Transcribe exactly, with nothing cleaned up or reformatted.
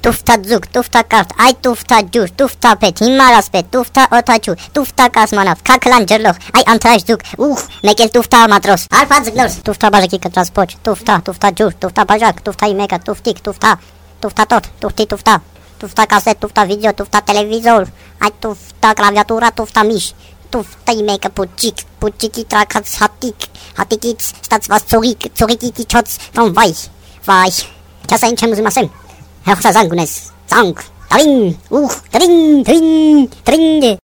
Tufta ձուկ, տուֆտա կարտ, այ տուֆտա ջուր, տուֆտա փետ, հիմարասպետ, տուֆտա օթաչու, տուֆտա կասմանավ, քաքլան ջրլող, այ անթրաշ ձուկ, ուխ, մեկ էլ տուֆտա մատրոս, արփա ձգնոր, տուֆտա բաժակի կտրած փոչ, տուֆտա, տուֆտա ջուր, տուֆտա բաժակ, տուֆտայի մեկը, տուֆտիկ, տուֆտա, տուֆտա տոտ, տուֆտի տուֆտա, տուֆտա կասետ, տուֆտա վիդեո, տուֆտա տելևիզոր, այ տուֆտա կլավիատուրա, տուֆտա միշ, տուֆտայի մեկը փոչիկ, փոչիկի տրակած հատիկ, հատիկից ստացված ծողիկ, ծողիկի իջած, կամ վայ, վայ, չասա ինչ եմ ուզում ասեմ, հեղսազանգ ունես, ծանկ, Tring, uch, tring, tring, tring.